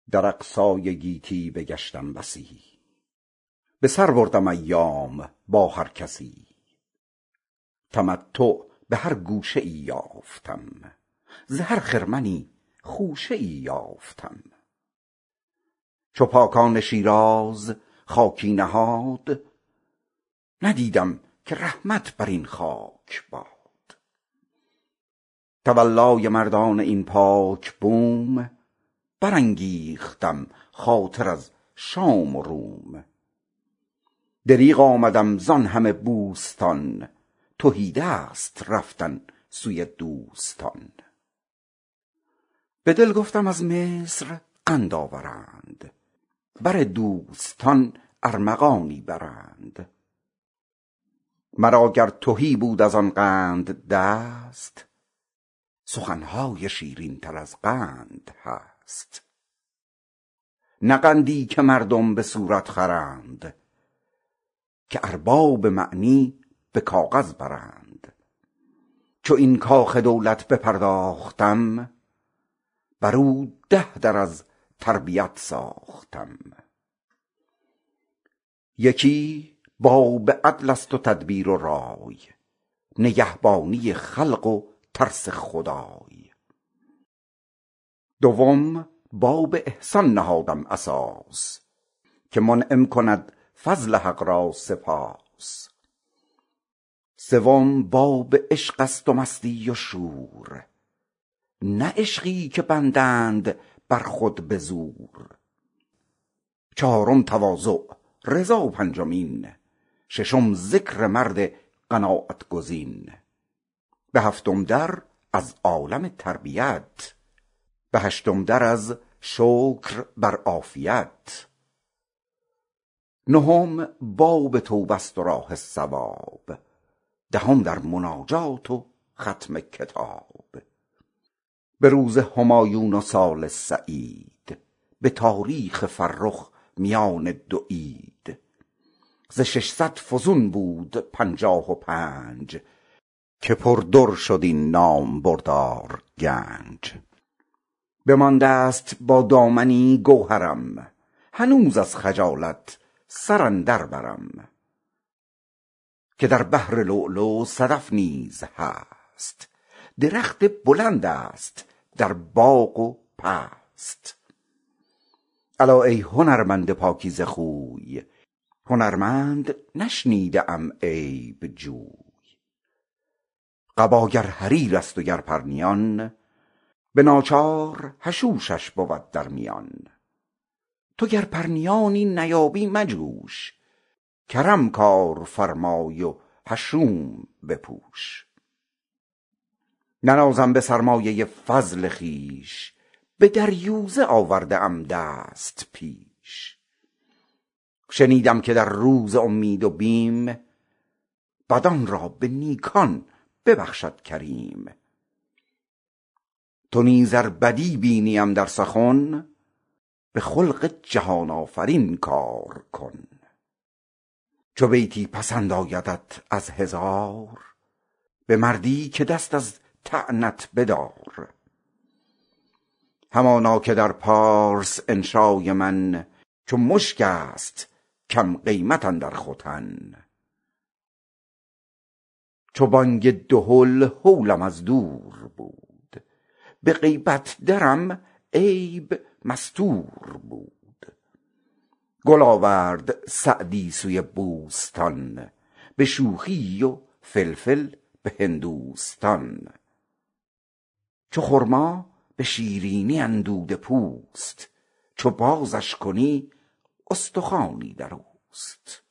در اقصای گیتی بگشتم بسی، به سر بردم ایام با هر کسی. تمتع به هر گوشه ای یافتم، ز هر خرمنی خوشه ای یافتم. چو پاکان شیراز خاکی نهاد، ندیدم که رحمت بر این خاک باد. تولای مردان این پاک بوم، برانگیختم خاطر از شام و روم. دریغ آمدم زان همه بوستان، تهیدست رفتن سوی دوستان. به دل گفتم از مصر قند آورند، بر دوستان ارمغانی برند. مرا گر تهی بود از آن قند دست، سخنهای شیرین تر از قند هست. نه قندی که مردم به صورت خرند، که ارباب معنی به کاغذ برند. چو این کاخ دولت بپرداختم، بر او 10 در از تربیت ساختم. یکی باب عدل است و تدبیر و رای، نگهبانی خلق و ترس خدای. دوم باب احسان نهادم اساس، که منعم کند فضل حق را سپاس. سوم باب عشق است و مستی و شور، نه عشقی که بندند بر خود به زور. چهارم تواضع رضا. پنجمین ششم ذکر مرد قناعت گزین. به هفتم در از عالم تربیت، به هشتم در از شکر بر عافیت. نهم باب توبه است و راه ثواب، دهم در مناجات و ختم کتاب. به روز همایون و سال سعید، به تاریخ فرخ میان دو عید. ز 600 فزون بود 55، که پر در شد این نام بردار گنج. بمانده است با دامنی گوهرم، هنوز از خجالت سر اندر برم. که در بحر لؤلؤ صدف نیز هست، درخت بلند است در باغ و پست. الا ای هنرمند پاکیزه خوی، هنرمند نشنیده ام عیب جوی. قبا گر حریر است و گر پرنیان، به ناچار حشوشش بود در میان. تو گر پرنیانی نیابی مجوش، کرم کار فرمای و حشوم بپوش. ننازم به سرمایه فضل خویش، به دریوزه آورده ام دست پیش. شنیدم که در روز امید و بیم، بدان را به نیکان ببخشد کریم. تو نیز ار بدی بینیم در سخن، به خلق جهان آفرین کار کن. چو بیتی پسند آیدت از 1000، به مردی که دست از طعنت بدار. همانا که در پارس انشای من، چو مشک است کم قیمت اندر ختن. چو بانگ دهل هولم از دور بود، به غیبت درم عیب مستور بود. گل آورد سعدی سوی بوستان، به شوخی و فلفل به هندوستان. چو خرما به شیرینی اندوده پوست، چو بازش کنی استخوانی در اوست.